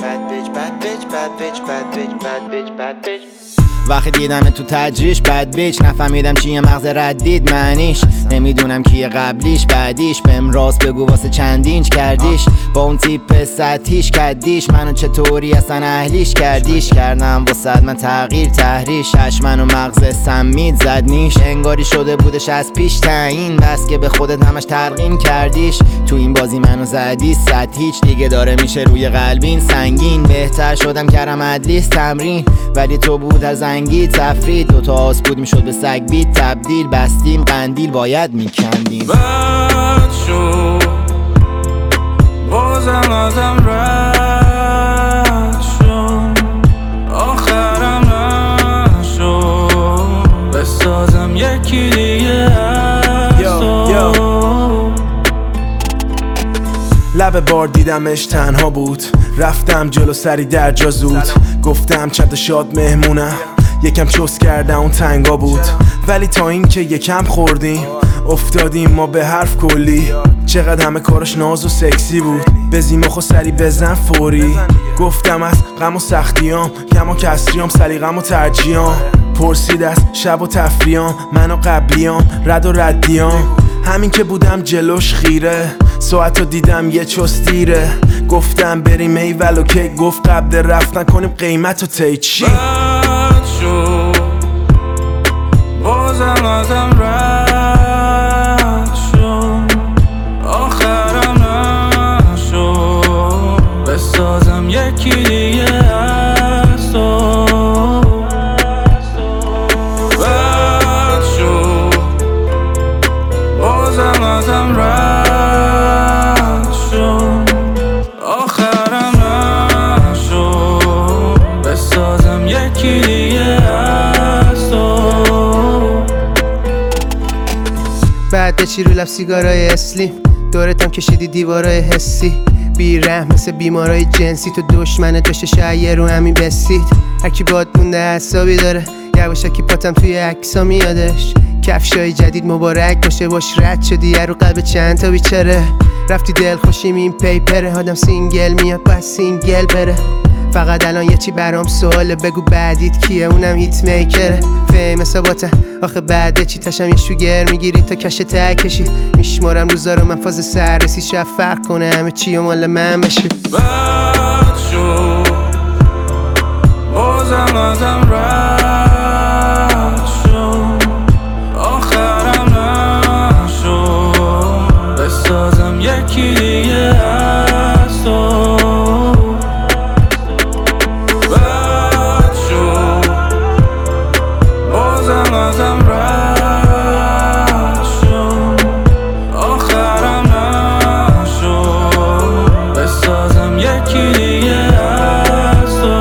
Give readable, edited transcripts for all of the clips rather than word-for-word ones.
وقتی دیدم تو تجریش بد بیچ نفهمیدم چیه مغز ردید معنیش نمیدونم کیه قبلیش بعدیش بهم راست بگو واسه چند اینچ کردیش با اون تیپ سطحیش کردیش منو چطوری اصلا اهلیش کردیش کردم واسه من تغییر تحریش من و مغز سمید زد نیش انگاری شده بودش از پیش تعیین بس که به خودت همش تلقین کردیش تو این بازی منو زدی سطحیچ دیگه داره میشه روی قلبین سنگین بهتر شدم کردم ادلیس تمرین ولی تو بود از زنگی تفرید دوتا آس بود میشد به سگ بید تبدیل بستیم قندیل باید میکندیم بد شد بازم ازم رد شد آخرم نشد بسازم یکی دیگه لب بار دیدمش تنها بود رفتم جلو سری در جا زود گفتم چند شاد مهمونم یکم چوس کردم اون تنگا بود ولی تا این که یکم خوردیم افتادیم ما به حرف کلی چقدر همه کارش ناز و سکسی بود بزیمخو سری بزن فوری گفتم از غم و سختیام کم و کسریام سلیقم و ترجیام پرسید از شب و تفریام من و قبلیام رد و ردیام همین که بودم جلوش خیره ساعتو دیدم یه چستیره گفتم بریم ایول و که گفت قبل رفتن کنیم قیمت و تیچی بد شد بازم ازم رد شد آخرم نشد بسازم یکی دیگه از تو بد شد بازم ازم رد شد آخرم نشد بسازم یکی دیگه از تو بعد چی رو لب سیگارای اسلیم دورتم کشیدی دیوارای حسی بیرحم مثل بیمارای جنسی تو دشمنه داشته شاید رو همین بسید هرکی باد مونده حسابی داره یواشکی پاتم توی عکسا میادش کفشای جدید مبارک باشه باش رد شدی رو قلب چند تا بیچاره رفتی دل خوشیم این پیپره آدم سینگل میاد باید سینگل بره فقط الان یه چی برام سواله بگو بعدیت کیه اونم هیت میکره فیم ثباته آخه بعده چی تشم یه شوگر میگیری تا کش ته کشی میشمارم روزا رو من فاز سررسی شب فرق کنه همه چی و مال من بشه بد شد بازم ازم رد شد آخرم نشد بسازم یکی دیگه از تو بد شد بازم ازم رد شد آخرم نشد بسازم یکی دیگه از تو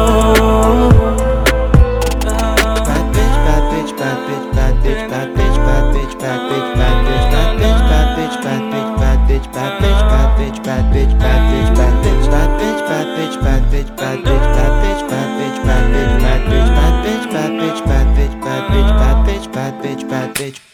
bad bitch.